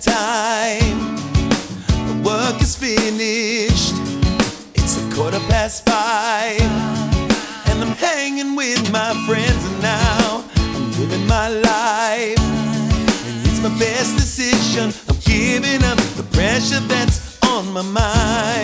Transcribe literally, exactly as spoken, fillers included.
time. The work is finished. It's a quarter past five, and I'm hanging with my friends, and now I'm living my life. And it's my best decision. I'm giving up the pressure that's on my mind.